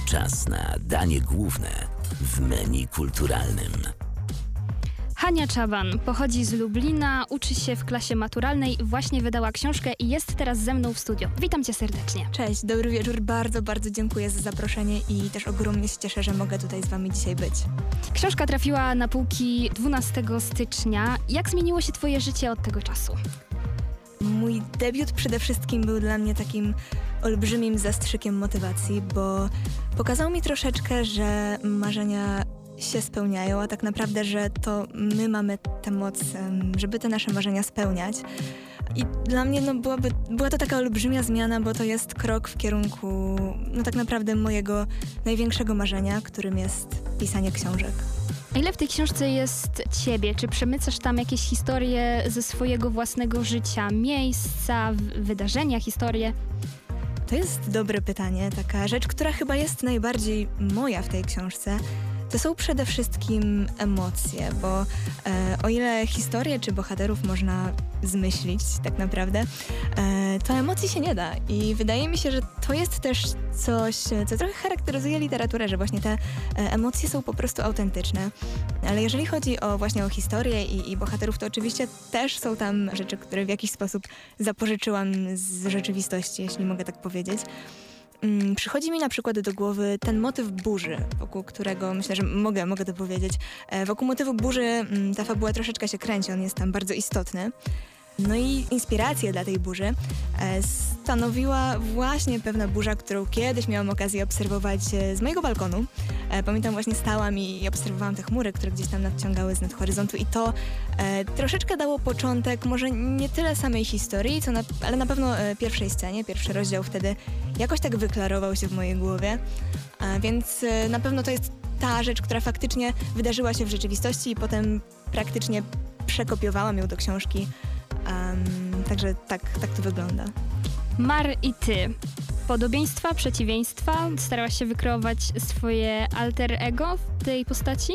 Czas na danie główne w menu kulturalnym. Hania Czaban pochodzi z Lublina, uczy się w klasie maturalnej, właśnie wydała książkę i jest teraz ze mną w studio. Witam cię serdecznie. Cześć, dobry wieczór, bardzo dziękuję za zaproszenie i też ogromnie się cieszę, że mogę tutaj z wami dzisiaj być. Książka trafiła na półki 12 stycznia. Jak zmieniło się twoje życie od tego czasu? Mój debiut przede wszystkim był dla mnie takim olbrzymim zastrzykiem motywacji, bo pokazał mi troszeczkę, że marzenia się spełniają, a tak naprawdę, że to my mamy tę moc, żeby te nasze marzenia spełniać. I dla mnie była to taka olbrzymia zmiana, bo to jest krok w kierunku tak naprawdę mojego największego marzenia, którym jest pisanie książek. A ile w tej książce jest ciebie? Czy przemycasz tam jakieś historie ze swojego własnego życia, miejsca, wydarzenia, historie? To jest dobre pytanie. Taka rzecz, która chyba jest najbardziej moja w tej książce, to są przede wszystkim emocje, bo o ile historię czy bohaterów można zmyślić tak naprawdę, to emocji się nie da i wydaje mi się, że to jest też coś, co trochę charakteryzuje literaturę, że właśnie te emocje są po prostu autentyczne. Ale jeżeli chodzi właśnie o historię i bohaterów, to oczywiście też są tam rzeczy, które w jakiś sposób zapożyczyłam z rzeczywistości, jeśli mogę tak powiedzieć. Przychodzi mi na przykład do głowy ten motyw burzy, wokół którego myślę, że mogę to powiedzieć. Wokół motywu burzy ta fabuła troszeczkę się kręci, on jest tam bardzo istotny. No i inspirację dla tej burzy stanowiła właśnie pewna burza, którą kiedyś miałam okazję obserwować z mojego balkonu. Pamiętam, właśnie stałam i obserwowałam te chmury, które gdzieś tam nadciągały z nad horyzontu i to troszeczkę dało początek, może nie tyle samej historii, ale na pewno pierwszej scenie, pierwszy rozdział wtedy jakoś tak wyklarował się w mojej głowie, więc na pewno to jest ta rzecz, która faktycznie wydarzyła się w rzeczywistości i potem praktycznie przekopiowałam ją do książki. Także tak to wygląda. Mar i ty. Podobieństwa, przeciwieństwa? Starałaś się wykreować swoje alter ego w tej postaci?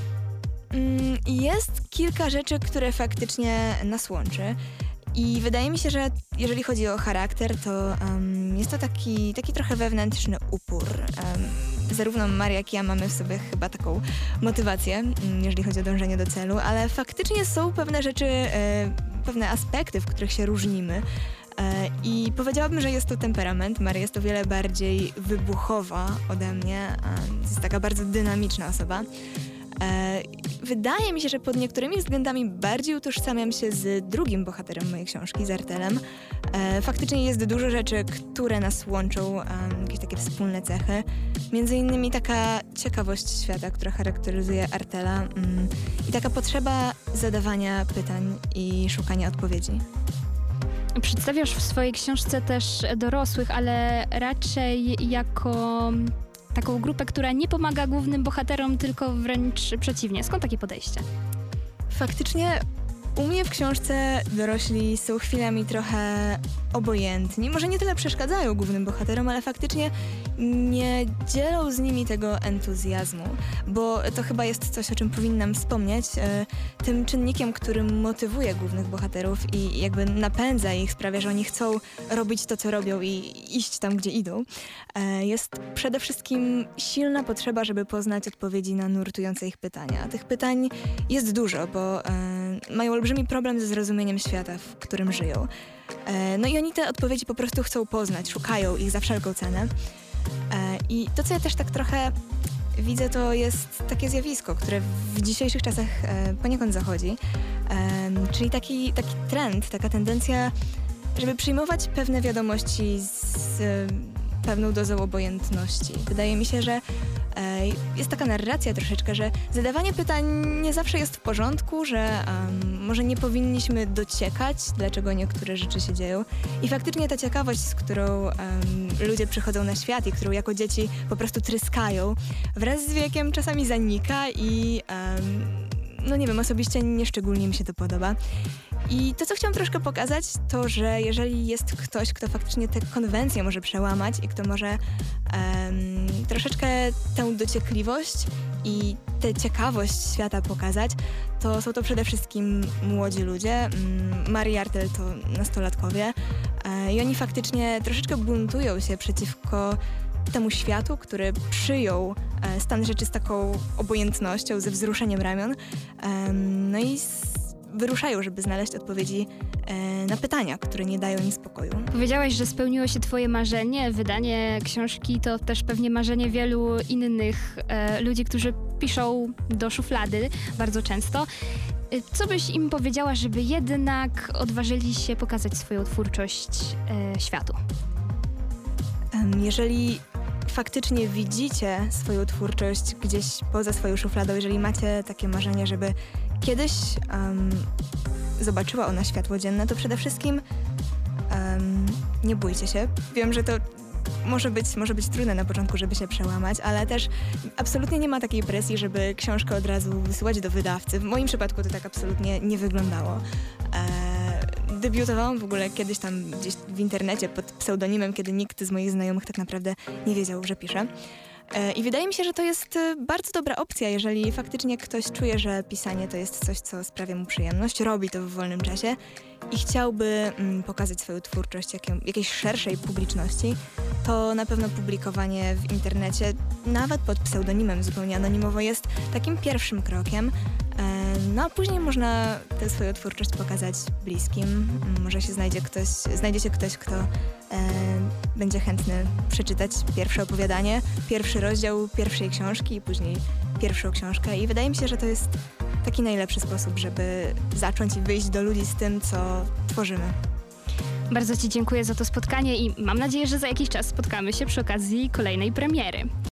Jest kilka rzeczy, które faktycznie nas łączy. I wydaje mi się, że jeżeli chodzi o charakter, to jest to taki trochę wewnętrzny upór. Zarówno Maria, jak i ja mamy w sobie chyba taką motywację, jeżeli chodzi o dążenie do celu, ale faktycznie są pewne rzeczy, pewne aspekty, w których się różnimy. I powiedziałabym, że jest to temperament. Maria jest o wiele bardziej wybuchowa ode mnie. Jest taka bardzo dynamiczna osoba. Wydaje mi się, że pod niektórymi względami bardziej utożsamiam się z drugim bohaterem mojej książki, z Artelem. Faktycznie jest dużo rzeczy, które nas łączą, jakieś takie wspólne cechy. Między innymi taka ciekawość świata, która charakteryzuje Artela i taka potrzeba zadawania pytań i szukania odpowiedzi. Przedstawiasz w swojej książce też dorosłych, ale raczej jako taką grupę, która nie pomaga głównym bohaterom, tylko wręcz przeciwnie. Skąd takie podejście? Faktycznie u mnie w książce dorośli są chwilami trochę obojętni. Może nie tyle przeszkadzają głównym bohaterom, ale faktycznie nie dzielą z nimi tego entuzjazmu, bo to chyba jest coś, o czym powinnam wspomnieć. Tym czynnikiem, którym motywuje głównych bohaterów i jakby napędza ich, sprawia, że oni chcą robić to, co robią i iść tam, gdzie idą, jest przede wszystkim silna potrzeba, żeby poznać odpowiedzi na nurtujące ich pytania. A tych pytań jest dużo, bo mają olbrzymi problem ze zrozumieniem świata, w którym żyją. No i oni te odpowiedzi po prostu chcą poznać, szukają ich za wszelką cenę. I to, co ja też tak trochę widzę, to jest takie zjawisko, które w dzisiejszych czasach poniekąd zachodzi. Czyli taki trend, taka tendencja, żeby przyjmować pewne wiadomości z pewną dozą obojętności. Wydaje mi się, że jest taka narracja troszeczkę, że zadawanie pytań nie zawsze jest w porządku, że może nie powinniśmy dociekać, dlaczego niektóre rzeczy się dzieją. I faktycznie ta ciekawość, z którą ludzie przychodzą na świat i którą jako dzieci po prostu tryskają, wraz z wiekiem czasami zanika i no nie wiem, osobiście nieszczególnie mi się to podoba. I to, co chciałam troszkę pokazać, to, że jeżeli jest ktoś, kto faktycznie te konwencje może przełamać i kto może troszeczkę tę dociekliwość i tę ciekawość świata pokazać, to są to przede wszystkim młodzi ludzie. Maria i Artel to nastolatkowie i oni faktycznie troszeczkę buntują się przeciwko temu światu, który przyjął stan rzeczy z taką obojętnością, ze wzruszeniem ramion. No i wyruszają, żeby znaleźć odpowiedzi na pytania, które nie dają im spokoju. Powiedziałaś, że spełniło się twoje marzenie. Wydanie książki to też pewnie marzenie wielu innych ludzi, którzy piszą do szuflady bardzo często. Co byś im powiedziała, żeby jednak odważyli się pokazać swoją twórczość światu? Jeżeli faktycznie widzicie swoją twórczość gdzieś poza swoją szufladą, jeżeli macie takie marzenie, żeby kiedyś zobaczyła ona światło dzienne, to przede wszystkim nie bójcie się. Wiem, że to może być trudne na początku, żeby się przełamać, ale też absolutnie nie ma takiej presji, żeby książkę od razu wysyłać do wydawcy. W moim przypadku to tak absolutnie nie wyglądało. Debiutowałam w ogóle kiedyś tam gdzieś w internecie pod pseudonimem, kiedy nikt z moich znajomych tak naprawdę nie wiedział, że piszę. I wydaje mi się, że to jest bardzo dobra opcja, jeżeli faktycznie ktoś czuje, że pisanie to jest coś, co sprawia mu przyjemność, robi to w wolnym czasie i chciałby pokazać swoją twórczość jakiejś szerszej publiczności, to na pewno publikowanie w internecie, nawet pod pseudonimem zupełnie anonimowo, jest takim pierwszym krokiem. No a później można tę swoją twórczość pokazać bliskim. Może znajdzie się ktoś, kto będzie chętny przeczytać pierwsze opowiadanie, pierwszy rozdział pierwszej książki i później pierwszą książkę. I wydaje mi się, że to jest taki najlepszy sposób, żeby zacząć i wyjść do ludzi z tym, co tworzymy. Bardzo ci dziękuję za to spotkanie i mam nadzieję, że za jakiś czas spotkamy się przy okazji kolejnej premiery.